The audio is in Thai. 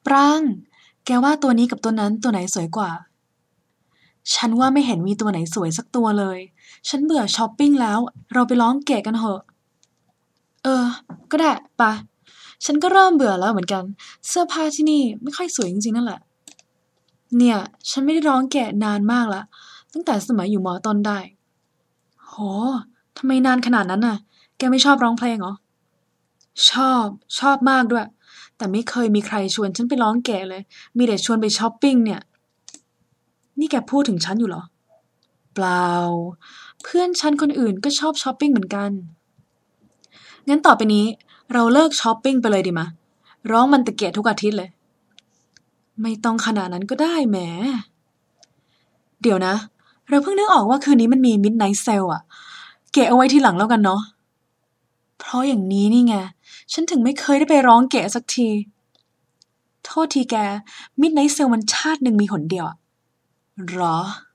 ปรางแกว่าตัวนี้กับตัวนั้นตัวไหนสวยกว่า ฉันว่าไม่เห็นมีตัวไหนสวยสักตัวเลย ฉันเบื่อช้อปปิ้งแล้ว เราไปร้องเกะกันเถอะ เออ ก็ได้ปะฉันก็เริ่มเบื่อแล้วเหมือนกัน เสื้อผ้าที่นี่ไม่ค่อยสวยจริงๆนั่นแหละ เนี่ย ฉันไม่ได้ร้องแกะนานมากละตั้งแต่สมัยอยู่มอต้นได้ โห ทำไมนานขนาดนั้นน่ะ แกไม่ชอบร้องเพลงเหรอ ชอบ ชอบมากด้วย แต่ไม่เคยมีใครชวนฉันไปร้องแกะเลย มีแต่ชวนไปช้อปปิ้งเนี่ย นี่แกพูดถึงฉันอยู่เหรอ เปล่า เพื่อนฉันคนอื่นก็ชอบช้อปปิ้งเหมือนกัน งั้นต่อไปนี้เราเลิกช้อปปิ้งไปเลยดีมะ ร้องมันตะเกียทุกอาทิตย์เลย ไม่ต้องขนาดนั้นก็ได้แหม เดี๋ยวนะ เราเพิ่งนึกออกว่าคืนนี้มันมี Midnight Sale อะเก็บเอาไว้ทีหลังแล้วกันเนาะ เพราะอย่างนี้นี่ไง ฉันถึงไม่เคยได้ไปร้องเกะสักที โทษทีแก Midnight Sale มันชาติหนึ่งมีหนเดียวอะหรอ